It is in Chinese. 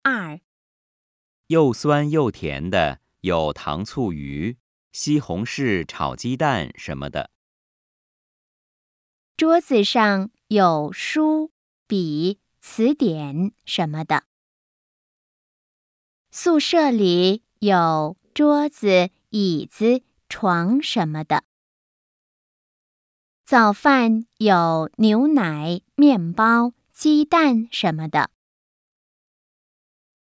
2. 又酸又甜的有糖醋鱼、西红柿炒鸡蛋什么的。 桌子上有书、笔、词典什么的。宿舍里有桌子、椅子、床什么的。早饭有牛奶、面包、鸡蛋什么的。